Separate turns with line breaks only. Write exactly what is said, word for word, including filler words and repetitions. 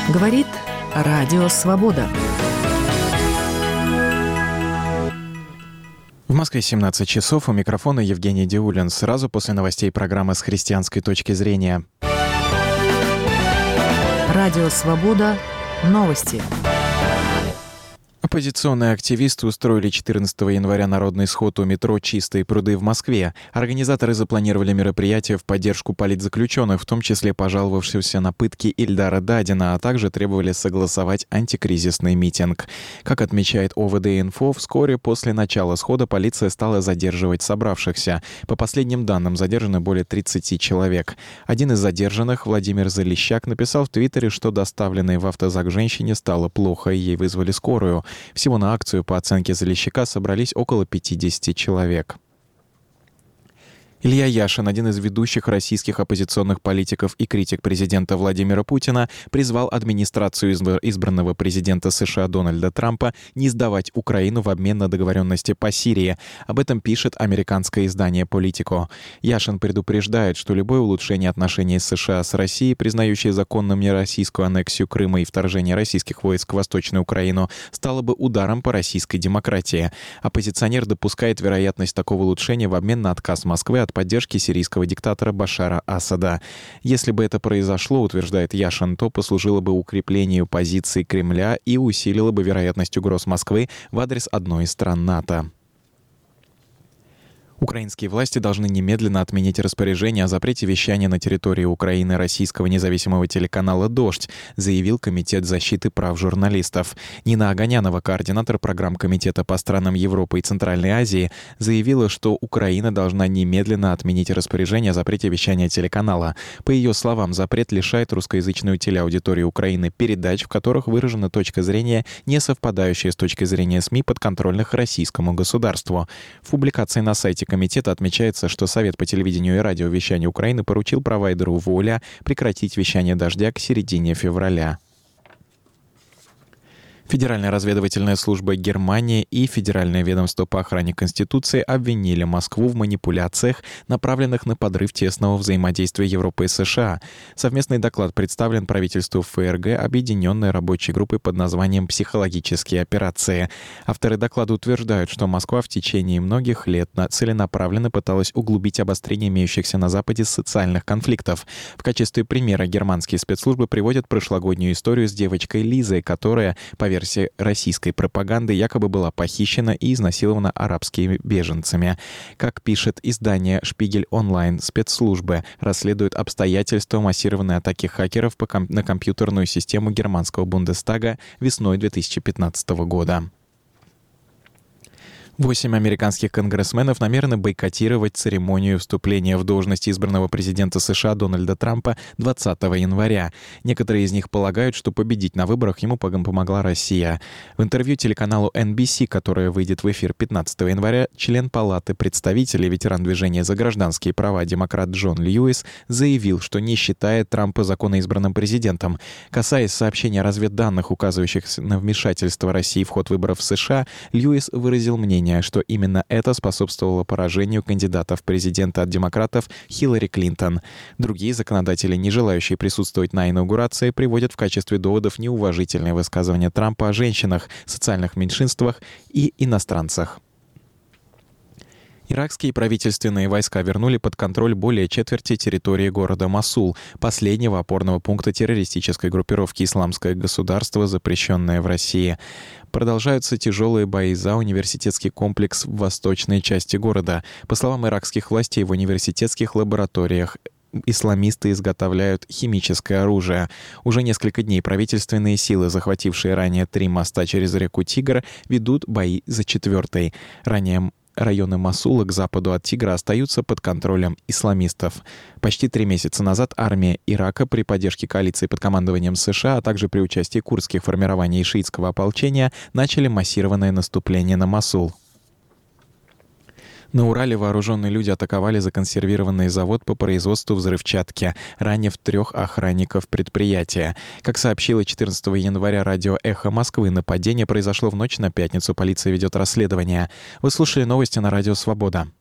Говорит Радио Свобода.
В Москве семнадцать часов, у микрофона Евгений Диулин. Сразу после новостей программы «С христианской точки зрения».
Радио Свобода. Новости.
Оппозиционные активисты устроили четырнадцатого января народный сход у метро «Чистые пруды» в Москве. Организаторы запланировали мероприятие в поддержку политзаключенных, в том числе пожаловавшегося на пытки Ильдара Дадина, а также требовали согласовать антикризисный митинг. Как отмечает О В Д-Инфо, вскоре после начала схода полиция стала задерживать собравшихся. По последним данным, задержаны более тридцати человек. Один из задержанных, Владимир Залищак, написал в Твиттере, что доставленной в автозак женщине стало плохо, и ей вызвали скорую. Всего на акцию, по оценке Залищака, собрались около пятидесяти человек. Илья Яшин, один из ведущих российских оппозиционных политиков и критик президента Владимира Путина, призвал администрацию избранного президента США Дональда Трампа не сдавать Украину в обмен на договоренности по Сирии. Об этом пишет американское издание «Политико». Яшин предупреждает, что любое улучшение отношений США с Россией, признающее законным нероссийскую аннексию Крыма и вторжение российских войск в Восточную Украину, стало бы ударом по российской демократии. Оппозиционер допускает вероятность такого улучшения в обмен на отказ Москвы от поддержки сирийского диктатора Башара Асада. Если бы это произошло, утверждает Яшин, то послужило бы укреплению позиций Кремля и усилило бы вероятность угроз Москвы в адрес одной из стран НАТО. Украинские власти должны немедленно отменить распоряжение о запрете вещания на территории Украины российского независимого телеканала «Дождь», заявил Комитет защиты прав журналистов. Нина Оганянова, координатор программ Комитета по странам Европы и Центральной Азии, заявила, что Украина должна немедленно отменить распоряжение о запрете вещания телеканала. По ее словам, запрет лишает русскоязычную телеаудиторию Украины передач, в которых выражена точка зрения, не совпадающая с точкой зрения СМИ, подконтрольных российскому государству. В публикации на сайте комитета отмечается, что Совет по телевидению и радиовещанию Украины поручил провайдеру «Воля» прекратить вещание «Дождя» к середине февраля. Федеральная разведывательная служба Германии и Федеральное ведомство по охране Конституции обвинили Москву в манипуляциях, направленных на подрыв тесного взаимодействия Европы и США. Совместный доклад представлен правительству Ф Р Г объединенной рабочей группой под названием «Психологические операции». Авторы доклада утверждают, что Москва в течение многих лет целенаправленно пыталась углубить обострение имеющихся на Западе социальных конфликтов. В качестве примера германские спецслужбы приводят прошлогоднюю историю с девочкой Лизой, которая, по версии российской пропаганды, якобы была похищена и изнасилована арабскими беженцами. Как пишет издание «Шпигель онлайн», спецслужбы расследуют обстоятельства массированной атаки хакеров по ком- на компьютерную систему германского Бундестага весной две тысячи пятнадцатого года. Восемь американских конгрессменов намерены бойкотировать церемонию вступления в должность избранного президента США Дональда Трампа двадцатого января. Некоторые из них полагают, что победить на выборах ему помогла Россия. В интервью телеканалу Эн Би Си, которое выйдет в эфир пятнадцатого января, член Палаты представителей, ветеран движения за гражданские права демократ Джон Льюис заявил, что не считает Трампа законоизбранным президентом. Касаясь сообщения разведданных, указывающих на вмешательство России в ход выборов в США, Льюис выразил мнение, что именно это способствовало поражению кандидата в президенты от демократов Хиллари Клинтон. Другие законодатели, не желающие присутствовать на инаугурации, приводят в качестве доводов неуважительные высказывания Трампа о женщинах, социальных меньшинствах и иностранцах. Иракские правительственные войска вернули под контроль более четверти территории города Мосул, последнего опорного пункта террористической группировки «Исламское государство», запрещенное в России. Продолжаются тяжелые бои за университетский комплекс в восточной части города. По словам иракских властей, в университетских лабораториях исламисты изготовляют химическое оружие. Уже несколько дней правительственные силы, захватившие ранее три моста через реку Тигр, ведут бои за четвертый. Ранее районы Мосула к западу от Тигра остаются под контролем исламистов. Почти три месяца назад армия Ирака при поддержке коалиции под командованием США, а также при участии курдских формирований и шиитского ополчения начали массированное наступление на Мосул. На Урале вооруженные люди атаковали законсервированный завод по производству взрывчатки, ранив трех охранников предприятия. Как сообщило четырнадцатого января радио «Эхо Москвы», нападение произошло в ночь на пятницу. Полиция ведет расследование. Вы слушали новости на радио «Свобода».